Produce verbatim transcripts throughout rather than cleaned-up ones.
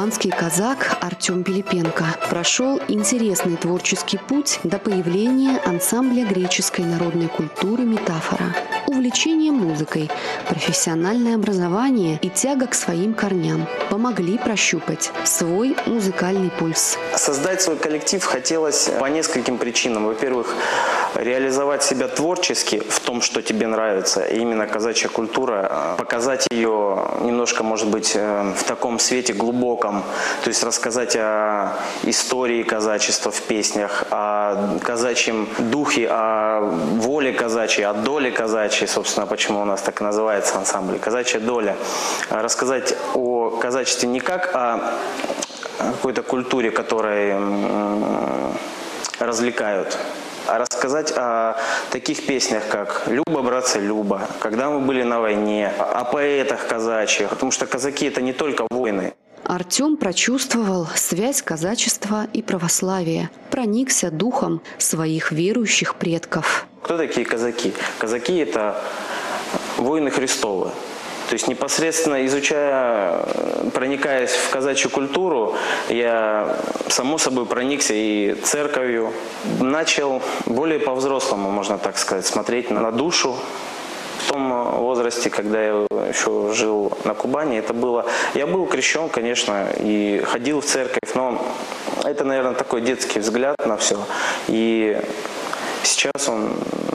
кубанский казак Артем Пилипенко прошел интересный творческий путь до появления ансамбля греческой народной культуры «Метафора». Увлечение музыкой, профессиональное образование и тяга к своим корням помогли прощупать свой музыкальный пульс. Создать свой коллектив хотелось по нескольким причинам. Во-первых, реализовать себя творчески в том, что тебе нравится, и именно казачья культура, показать ее немножко, может быть, в таком свете глубоком, то есть рассказать о истории казачества в песнях, о казачьем духе, о воле казачьей, о доле казачьей, собственно, почему у нас так и называется ансамбль, казачья доля. Рассказать о казачестве не как о какой-то культуре, которой развлекают, а рассказать о таких песнях, как «Люба, братцы, Люба», «Когда мы были на войне», о поэтах казачьих, потому что казаки – это не только воины. Артем прочувствовал связь казачества и православия, проникся духом своих верующих предков. Кто такие казаки? Казаки – это воины Христовы. То есть непосредственно изучая, проникаясь в казачью культуру, я, само собой, проникся и церковью. Начал более по-взрослому, можно так сказать, смотреть на душу. В том возрасте, когда я еще жил на Кубани, это было... Я был крещен, конечно, и ходил в церковь, но это, наверное, такой детский взгляд на все. И сейчас он...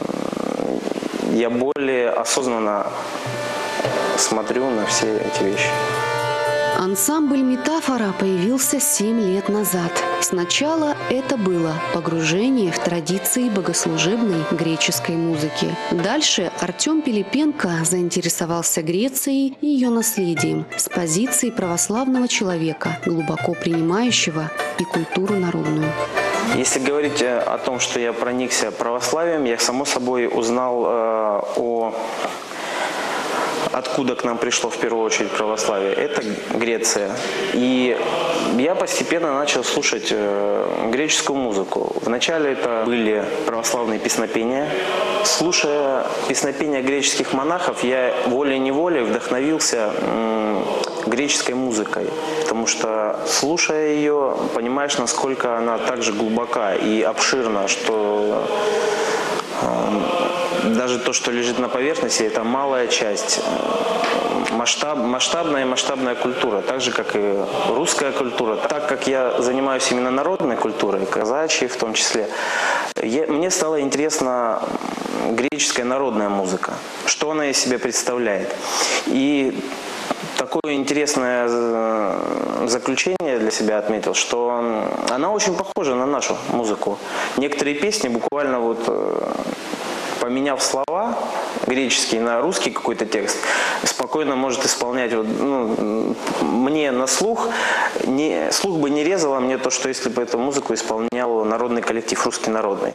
Я более осознанно смотрю на все эти вещи. Ансамбль «Метафора» появился семь лет назад. Сначала это было погружение в традиции богослужебной греческой музыки. Дальше Артем Пилипенко заинтересовался Грецией и ее наследием с позиции православного человека, глубоко принимающего и культуру народную. Если говорить о том, что я проникся православием, я, само собой, узнал э, о... Откуда к нам пришло в первую очередь православие? Это Греция. И я постепенно начал слушать э, греческую музыку. Вначале это были православные песнопения. Слушая песнопения греческих монахов, я волей-неволей вдохновился э, греческой музыкой. Потому что, слушая ее, понимаешь, насколько она также глубока и обширна, что... Э, Даже то, что лежит на поверхности, это малая часть. Масштаб, масштабная и масштабная культура, так же, как и русская культура. Так как я занимаюсь именно народной культурой, казачьей в том числе, я, мне стало интересна греческая народная музыка. Что она из себя представляет. И такое интересное заключение для себя отметил, что она очень похожа на нашу музыку. Некоторые песни буквально вот... поменяв слова греческие на русский какой-то текст, спокойно может исполнять. Вот, ну, мне на слух, не, слух бы не резало мне то, что если бы эту музыку исполнял народный коллектив, русский народный.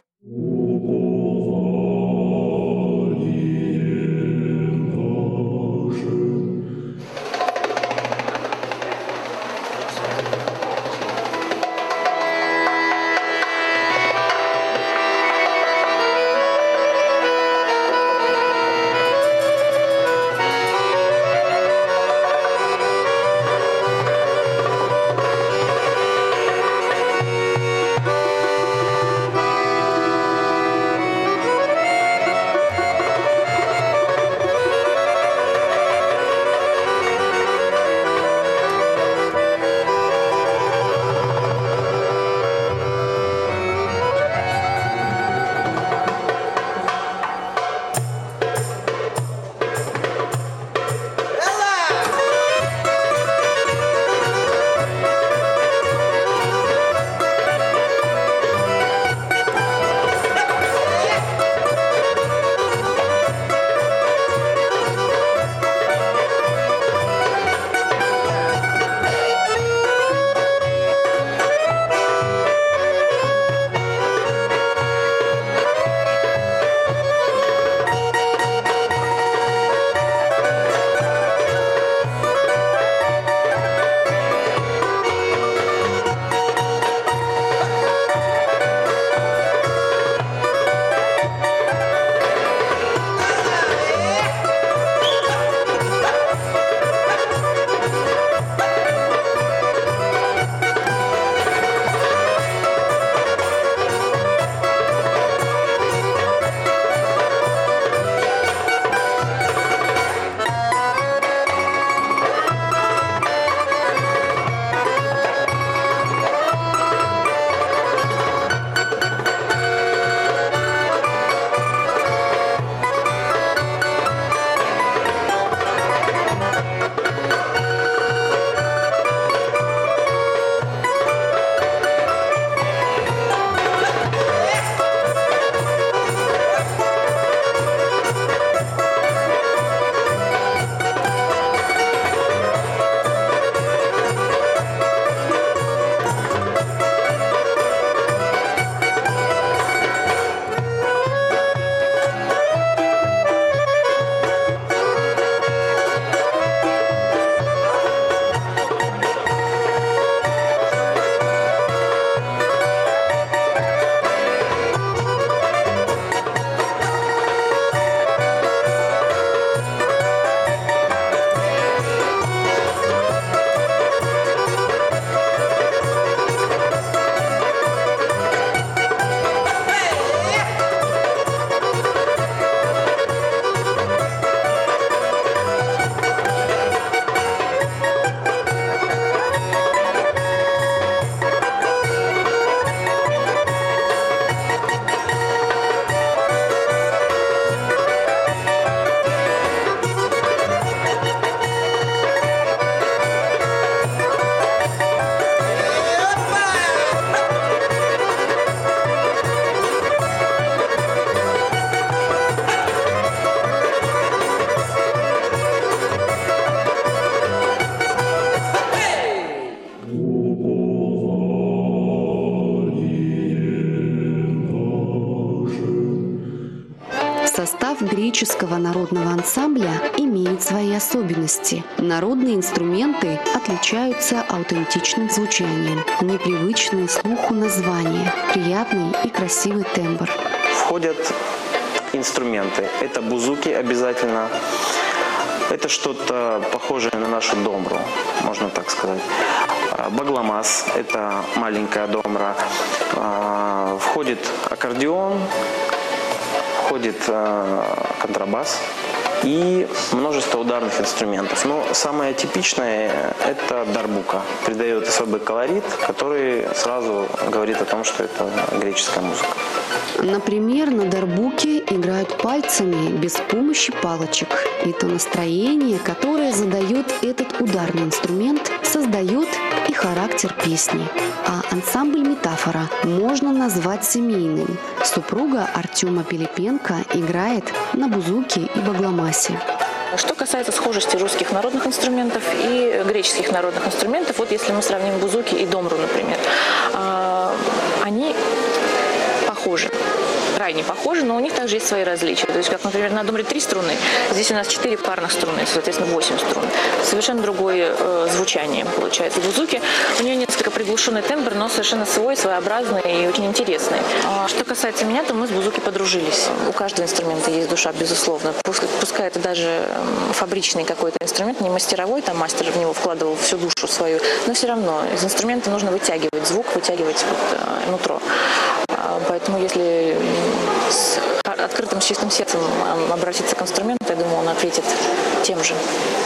греческого народного ансамбля имеет свои особенности. Народные инструменты отличаются аутентичным звучанием, непривычные слуху названия, приятный и красивый тембр. Входят инструменты. Это бузуки обязательно. Это что-то похожее на нашу домбру, можно так сказать. Багламас – это маленькая домбра. Входит аккордеон, входит контрабас и множество ударных инструментов. Но самое типичное – это дарбука. Придает особый колорит, который сразу говорит о том, что это греческая музыка. Например, на дарбуке играют пальцами без помощи палочек. И то настроение, которое задает этот ударный инструмент, создает и характер песни. А ансамбль «Метафора» можно назвать семейным. Супруга Артема Пилипенко играет на бузуке и багламасе. Что касается схожести русских народных инструментов и греческих народных инструментов, вот если мы сравним бузуки и домбру, например, они похожи. Крайне похожи, но у них также есть свои различия. То есть, как, например, на домбре три струны, здесь у нас четыре парных струны, соответственно, восемь струн. Совершенно другое э, звучание получается. В бузуке у нее несколько приглушенный тембр, но совершенно свой, своеобразный и очень интересный. А что касается меня, то мы с бузуки подружились. У каждого инструмента есть душа, безусловно. Пускай, пускай это даже фабричный какой-то инструмент, не мастеровой, там мастер в него вкладывал всю душу свою, но все равно из инструмента нужно вытягивать звук, вытягивать вот, э, нутро. Поэтому если с открытым, с чистым сердцем обратиться к инструменту, я думаю, он ответит тем же.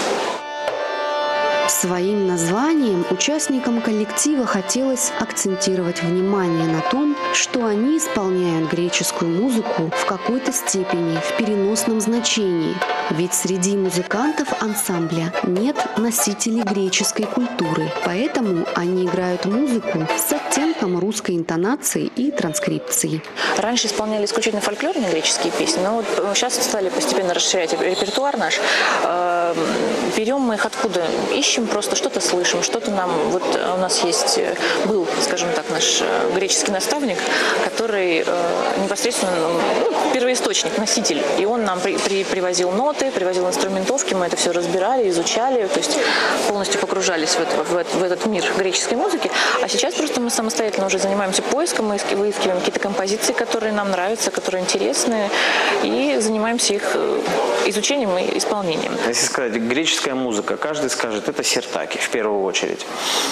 Своим названием участникам коллектива хотелось акцентировать внимание на том, что они исполняют греческую музыку в какой-то степени в переносном значении. Ведь среди музыкантов ансамбля нет носителей греческой культуры, поэтому они играют музыку с оттенком русской интонации и транскрипции. Раньше исполняли исключительно фольклорные греческие песни, но вот сейчас стали постепенно расширять репертуар наш. Берем мы их откуда? Ищем, просто что-то слышим, что-то нам... Вот у нас есть, был, скажем так, наш греческий наставник, который непосредственно ну, первоисточник, носитель. И он нам при, при, привозил ноты, привозил инструментовки, мы это все разбирали, изучали, то есть полностью погружались в, это, в, в этот мир греческой музыки. А сейчас просто мы самостоятельно уже занимаемся поиском, мы выискиваем какие-то композиции, которые нам нравятся, которые интересны, и занимаемся их изучением и исполнением. Если сказать греческая музыка, каждый скажет, это сиртаки в первую очередь.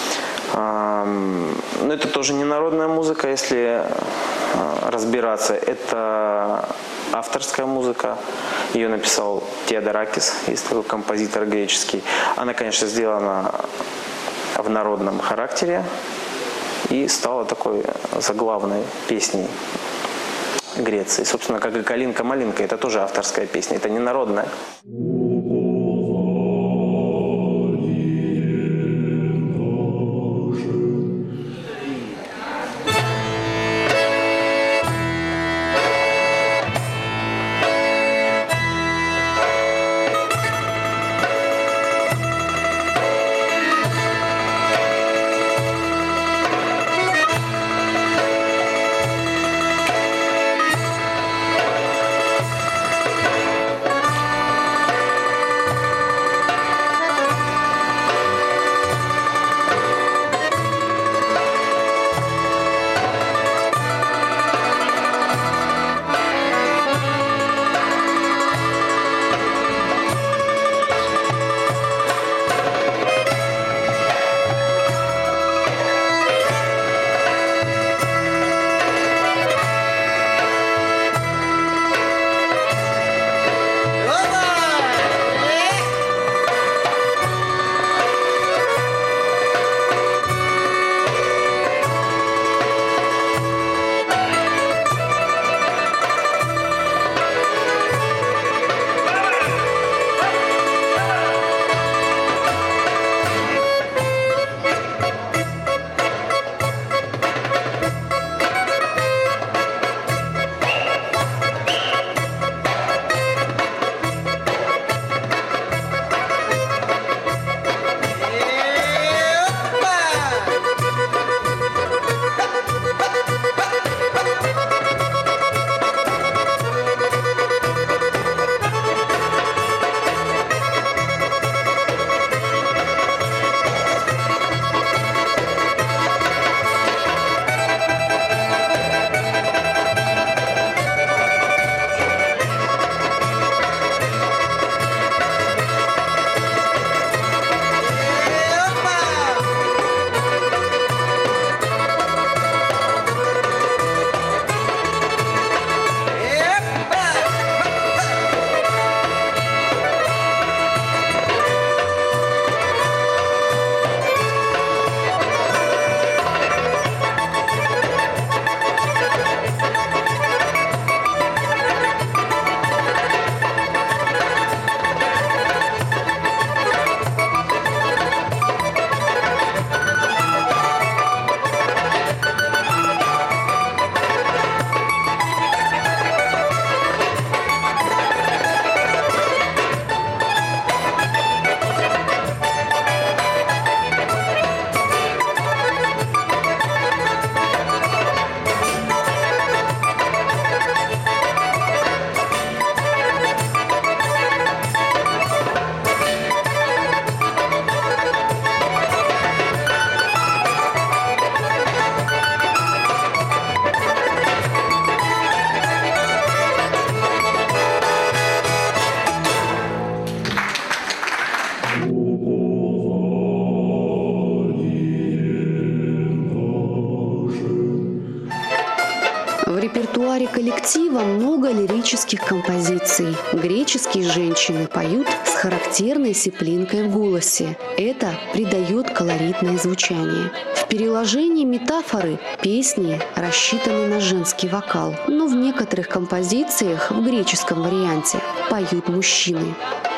Но это тоже не народная музыка, если разбираться. Это авторская музыка. Ее написал Теодоракис, есть такой композитор греческий. Она, конечно, сделана в народном характере и стала такой заглавной песней Греции. Собственно, как и «Калинка-малинка», это тоже авторская песня, это не народная. коллектива много лирических композиций. Греческие женщины поют с характерной сиплинкой в голосе. Это придает колоритное звучание. В переложении метафоры песни рассчитаны на женский вокал, но в некоторых композициях в греческом варианте поют мужчины.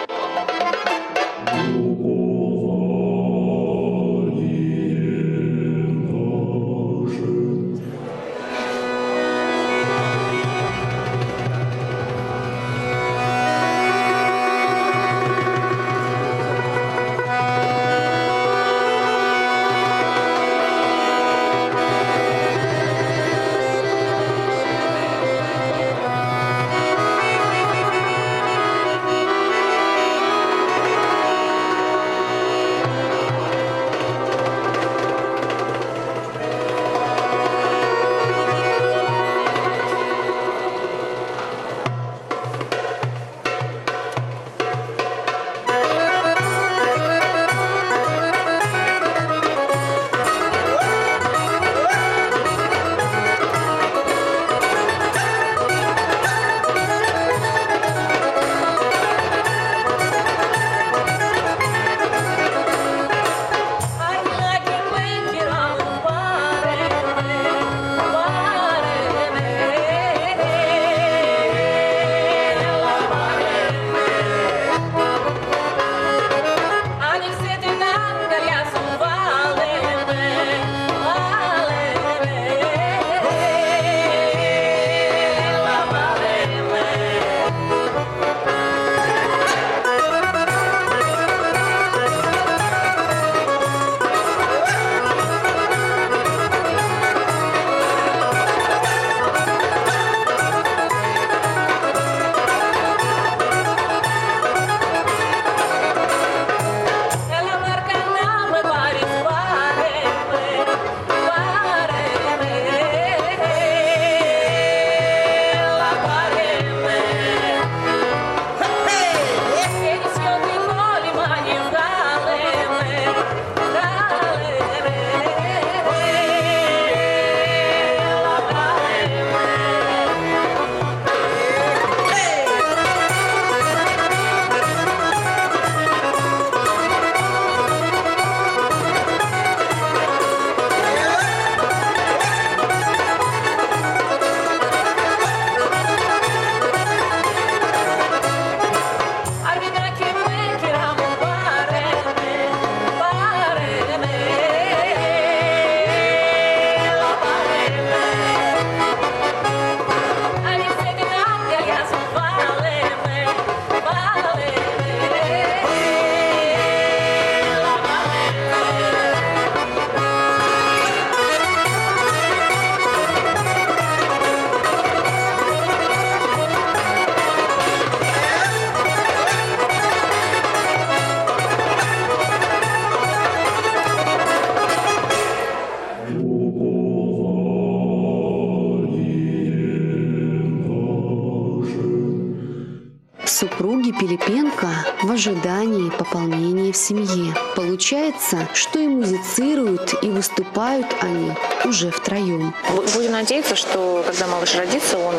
Супруги Пилипенко в ожидании пополнения в семье. Получается, что и музицируют, и выступают они уже втроем. Будем надеяться, что когда малыш родится, он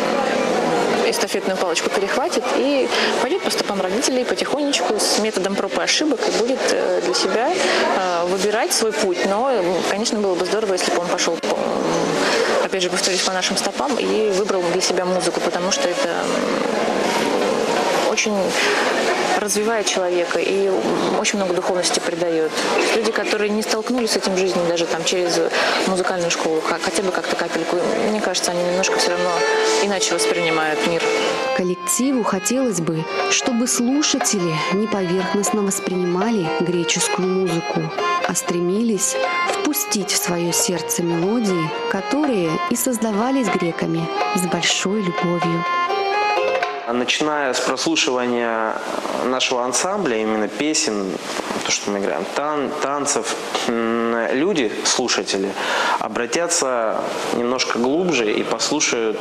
эстафетную палочку перехватит и пойдет по стопам родителей потихонечку с методом проб и ошибок и будет для себя выбирать свой путь. Но, конечно, было бы здорово, если бы он пошел, опять же, повторюсь, по нашим стопам и выбрал для себя музыку, потому что это очень развивает человека и очень много духовности придает. Люди, которые не столкнулись с этим в жизни, даже там через музыкальную школу, хотя бы как-то капельку, мне кажется, они немножко все равно иначе воспринимают мир. Коллективу хотелось бы, чтобы слушатели не поверхностно воспринимали греческую музыку, а стремились впустить в свое сердце мелодии, которые и создавались греками с большой любовью. Начиная с прослушивания нашего ансамбля, именно песен, то, что мы играем, тан, танцев, люди, слушатели, обратятся немножко глубже и послушают,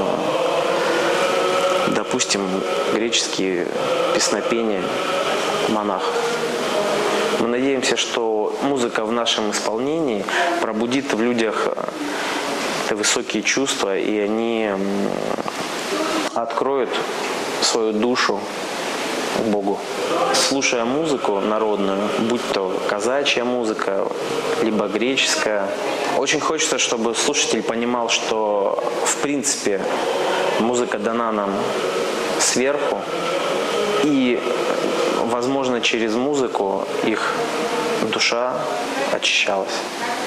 допустим, греческие песнопения монахов. Мы надеемся, что музыка в нашем исполнении пробудит в людях это высокие чувства, и они откроют свою душу Богу. Слушая музыку народную, будь то казачья музыка, либо греческая, очень хочется, чтобы слушатель понимал, что в принципе музыка дана нам сверху, и, возможно, через музыку их душа очищалась.